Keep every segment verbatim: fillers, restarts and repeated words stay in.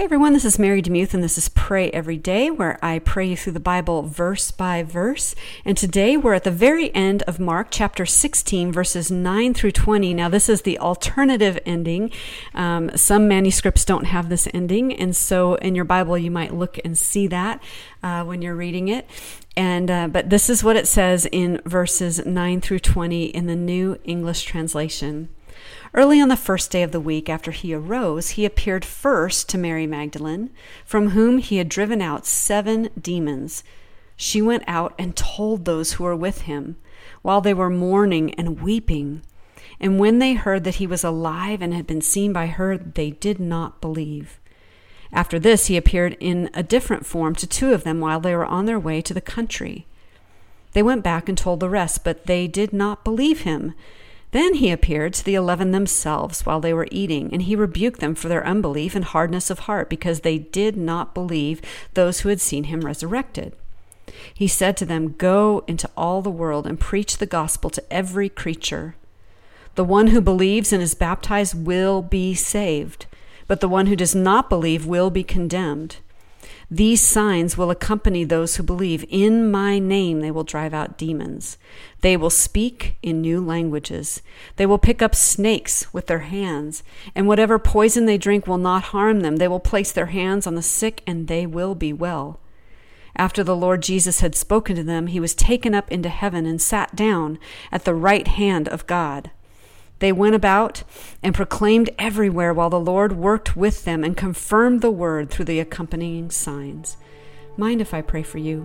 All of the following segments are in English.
Hey everyone, this is Mary DeMuth and this is Pray Every Day, where I pray you through the Bible verse by verse. And today we're at the very end of Mark chapter sixteen, verses nine through twenty. Now this is the alternative ending. Um, some manuscripts don't have this ending, and so in your Bible you might look and see that uh, when you're reading it. And uh, but this is what it says in verses nine through twenty in the New English Translation. Early on the first day of the week after he arose, he appeared first to Mary Magdalene, from whom he had driven out seven demons. She went out and told those who were with him, while they were mourning and weeping. And when they heard that he was alive and had been seen by her, they did not believe. After this, he appeared in a different form to two of them while they were on their way to the country. They went back and told the rest, but they did not believe him. Then he appeared to the eleven themselves while they were eating, and he rebuked them for their unbelief and hardness of heart, because they did not believe those who had seen him resurrected. He said to them, "Go into all the world and preach the gospel to every creature. The one who believes and is baptized will be saved, but the one who does not believe will be condemned. These signs will accompany those who believe. In my name they will drive out demons. They will speak in new languages. They will pick up snakes with their hands, and whatever poison they drink will not harm them. They will place their hands on the sick, and they will be well." After the Lord Jesus had spoken to them, he was taken up into heaven and sat down at the right hand of God. They went about and proclaimed everywhere while the Lord worked with them and confirmed the word through the accompanying signs. Mind if I pray for you?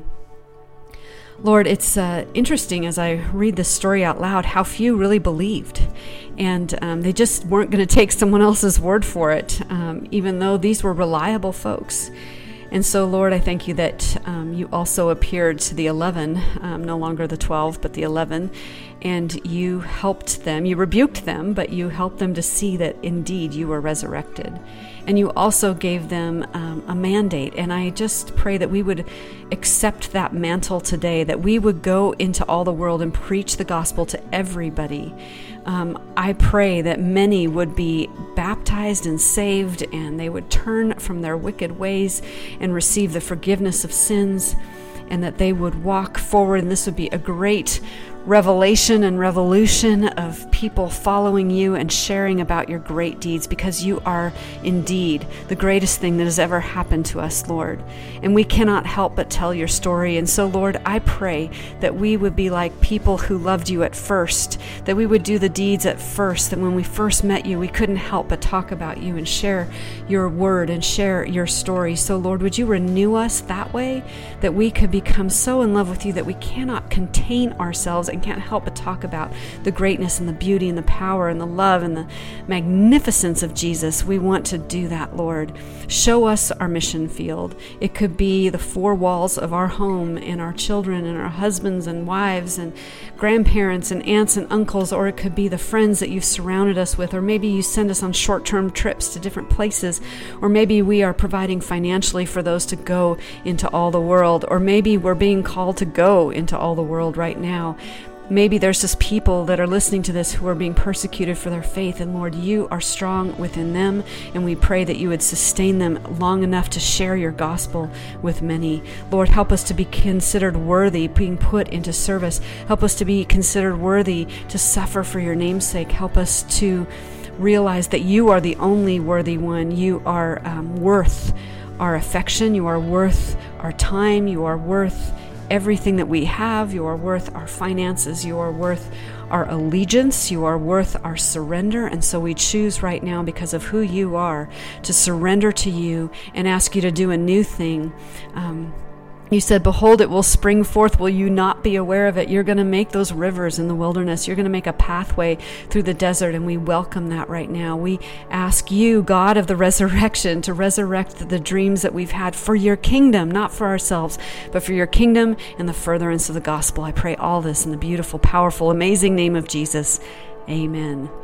Lord, it's uh, interesting as I read this story out loud how few really believed. And um, they just weren't going to take someone else's word for it, um, even though these were reliable folks. And so, Lord, I thank you that um, you also appeared to the eleven, um, no longer the twelve, but the eleven, and you helped them. You rebuked them, but you helped them to see that indeed you were resurrected. And you also gave them um, a mandate. And I just pray that we would accept that mantle today, that we would go into all the world and preach the gospel to everybody. Um, I pray that many would be baptized and saved, and they would turn from their wicked ways and receive the forgiveness of sins, and that they would walk forward. And this would be a great revelation and revolution of people following you and sharing about your great deeds, because you are indeed the greatest thing that has ever happened to us, Lord. And we cannot help but tell your story. And so, Lord, I pray that we would be like people who loved you at first, that we would do the deeds at first, that when we first met you, we couldn't help but talk about you and share your word and share your story. So, Lord, would you renew us that way, that we could become so in love with you that we cannot contain ourselves and can't help but talk about the greatness and the beauty and the power and the love and the magnificence of Jesus. We want to do that, Lord. Show us our mission field. It could be the four walls of our home and our children and our husbands and wives and grandparents and aunts and uncles, or it could be the friends that you've surrounded us with, or maybe you send us on short-term trips to different places, or maybe we are providing financially for those to go into all the world, or maybe we're being called to go into all the world right now. Maybe there's just people that are listening to this who are being persecuted for their faith, and Lord, you are strong within them, and we pray that you would sustain them long enough to share your gospel with many. Lord, help us to be considered worthy, being put into service. Help us to be considered worthy to suffer for your name's sake. Help us to realize that you are the only worthy one. You are um, worth our affection. You are worth our time. You are worth everything that we have. You are worth our finances. You are worth our allegiance. You are worth our surrender. And so we choose right now, because of who you are, to surrender to you and ask you to do a new thing. Um, You said, "Behold, it will spring forth. Will you not be aware of it?" You're going to make those rivers in the wilderness. You're going to make a pathway through the desert, and we welcome that right now. We ask you, God of the resurrection, to resurrect the dreams that we've had for your kingdom, not for ourselves, but for your kingdom and the furtherance of the gospel. I pray all this in the beautiful, powerful, amazing name of Jesus. Amen.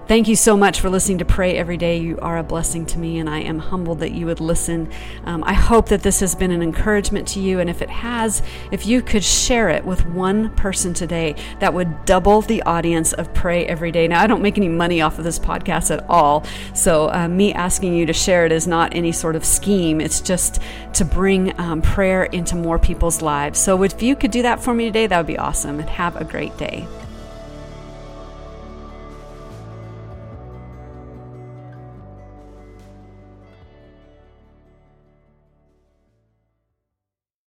Thank you so much for listening to Pray Every Day. You are a blessing to me, and I am humbled that you would listen. Um, I hope that this has been an encouragement to you, and if it has, if you could share it with one person today, that would double the audience of Pray Every Day. Now, I don't make any money off of this podcast at all, so uh, me asking you to share it is not any sort of scheme. It's just to bring um, prayer into more people's lives. So if you could do that for me today, that would be awesome, and have a great day.